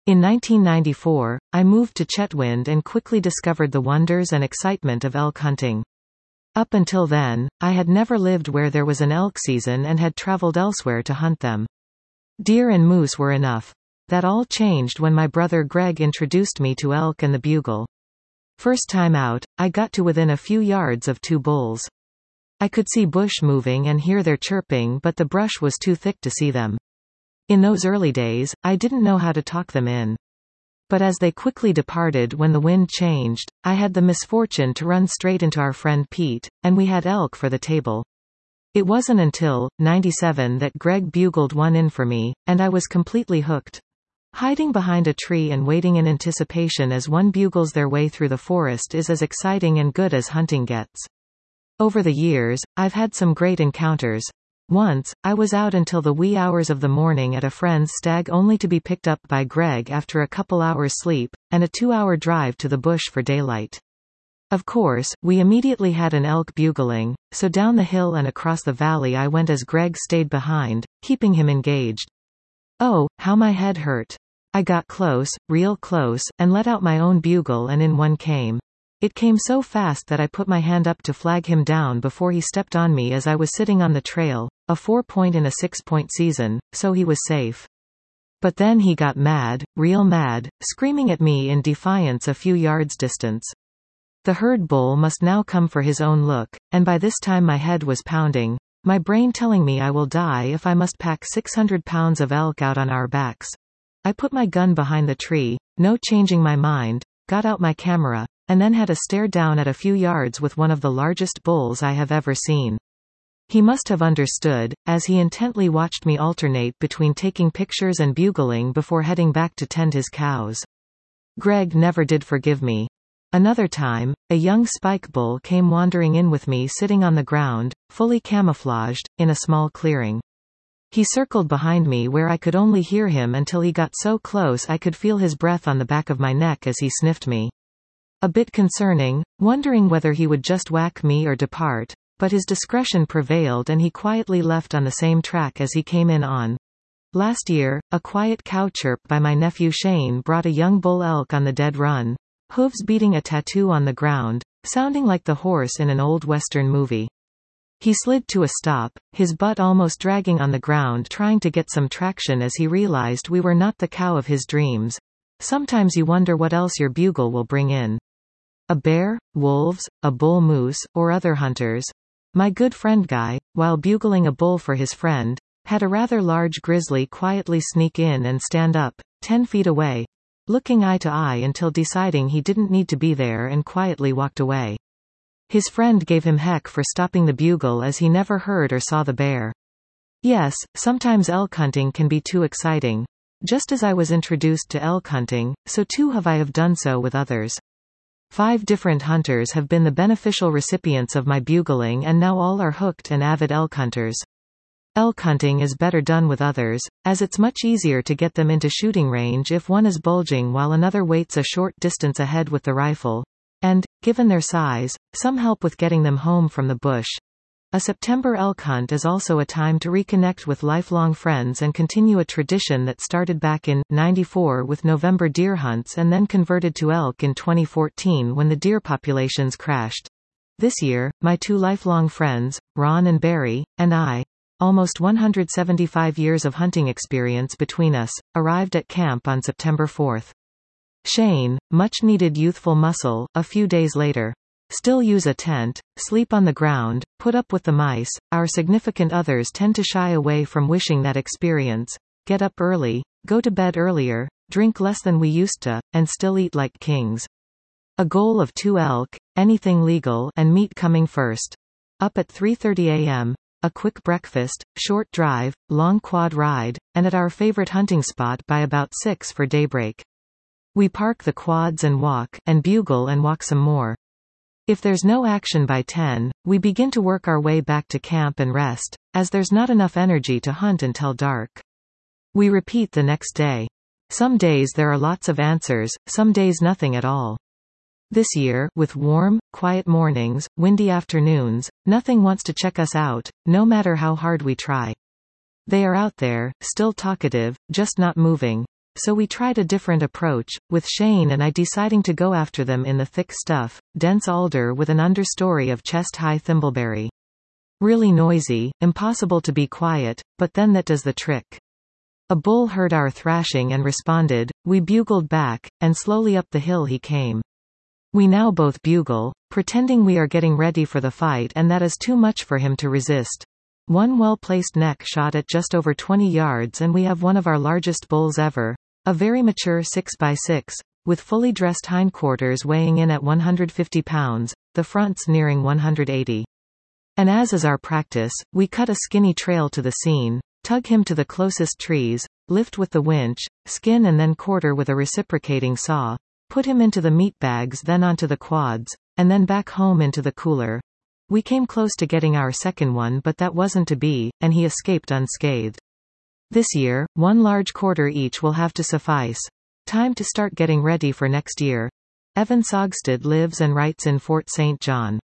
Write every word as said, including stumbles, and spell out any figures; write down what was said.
In nineteen ninety-four, I moved to Chetwynd and quickly discovered the wonders and excitement of elk hunting. Up until then, I had never lived where there was an elk season and had traveled elsewhere to hunt them. Deer and moose were enough. That all changed when my brother Greg introduced me to elk and the bugle. First time out, I got to within a few yards of two bulls. I could see bush moving and hear their chirping, but the brush was too thick to see them. In those early days, I didn't know how to talk them in. But as they quickly departed when the wind changed, I had the misfortune to run straight into our friend Pete, and we had elk for the table. It wasn't until ninety-seven that Greg bugled one in for me, and I was completely hooked. Hiding behind a tree and waiting in anticipation as one bugles their way through the forest is as exciting and good as hunting gets. Over the years, I've had some great encounters. Once, I was out until the wee hours of the morning at a friend's stag only to be picked up by Greg after a couple hours sleep, and a two-hour drive to the bush for daylight. Of course, we immediately had an elk bugling, so down the hill and across the valley I went as Greg stayed behind, keeping him engaged. Oh, how my head hurt. I got close, real close, and let out my own bugle and in one came. It came so fast that I put my hand up to flag him down before he stepped on me as I was sitting on the trail, a four-point in a six-point season, so he was safe. But then he got mad, real mad, screaming at me in defiance a few yards distance. The herd bull must now come for his own look, and by this time my head was pounding, my brain telling me I will die if I must pack six hundred pounds of elk out on our backs. I put my gun behind the tree, no changing my mind, got out my camera, and then had a stare down at a few yards with one of the largest bulls I have ever seen. He must have understood, as he intently watched me alternate between taking pictures and bugling before heading back to tend his cows. Greg never did forgive me. Another time, a young spike bull came wandering in with me sitting on the ground, fully camouflaged, in a small clearing. He circled behind me where I could only hear him until he got so close I could feel his breath on the back of my neck as he sniffed me. A bit concerning, wondering whether he would just whack me or depart, but his discretion prevailed and he quietly left on the same track as he came in on. Last year, a quiet cow chirp by my nephew Shane brought a young bull elk on the dead run, hooves beating a tattoo on the ground, sounding like the horse in an old Western movie. He slid to a stop, his butt almost dragging on the ground trying to get some traction as he realized we were not the cow of his dreams. Sometimes you wonder what else your bugle will bring in. A bear, wolves, a bull moose, or other hunters. My good friend Guy, while bugling a bull for his friend, had a rather large grizzly quietly sneak in and stand up, ten feet away, looking eye to eye until deciding he didn't need to be there and quietly walked away. His friend gave him heck for stopping the bugle as he never heard or saw the bear. Yes, sometimes elk hunting can be too exciting. Just as I was introduced to elk hunting, so too have I have done so with others. Five different hunters have been the beneficial recipients of my bugling and now all are hooked and avid elk hunters. Elk hunting is better done with others, as it's much easier to get them into shooting range if one is bulging while another waits a short distance ahead with the rifle. And, given their size, some help with getting them home from the bush. A September elk hunt is also a time to reconnect with lifelong friends and continue a tradition that started back in ninety-four with November deer hunts and then converted to elk in twenty fourteen when the deer populations crashed. This year, my two lifelong friends, Ron and Barry, and I, almost one hundred seventy-five years of hunting experience between us, arrived at camp on September fourth. Shane, much-needed youthful muscle, a few days later. Still use a tent, sleep on the ground, put up with the mice. Our significant others tend to shy away from wishing that experience, get up early, go to bed earlier, drink less than we used to, and still eat like kings. A goal of two elk, anything legal, and meat coming first. Up at three thirty a m, a quick breakfast, short drive, long quad ride, and at our favorite hunting spot by about six for daybreak. We park the quads and walk, and bugle and walk some more. If there's no action by ten, we begin to work our way back to camp and rest, as there's not enough energy to hunt until dark. We repeat the next day. Some days there are lots of answers, some days nothing at all. This year, with warm, quiet mornings, windy afternoons, nothing wants to check us out, no matter how hard we try. They are out there, still talkative, just not moving. so we tried a different approach, with Shane and I deciding to go after them in the thick stuff, dense alder with an understory of chest-high thimbleberry. Really noisy, impossible to be quiet, but then that does the trick. A bull heard our thrashing and responded, we bugled back, and slowly up the hill he came. We now both bugle, pretending we are getting ready for the fight, and that is too much for him to resist. One well-placed neck shot at just over twenty yards, and we have one of our largest bulls ever, a very mature six by six, with fully dressed hindquarters weighing in at one hundred fifty pounds, the fronts nearing one hundred eighty. And as is our practice, we cut a skinny trail to the scene, tug him to the closest trees, lift with the winch, skin and then quarter with a reciprocating saw, put him into the meat bags, then onto the quads, and then back home into the cooler. We came close to getting our second one, but that wasn't to be, and he escaped unscathed. This year, one large quarter each will have to suffice. Time to start getting ready for next year. Evan Sogstad lives and writes in Fort Saint John.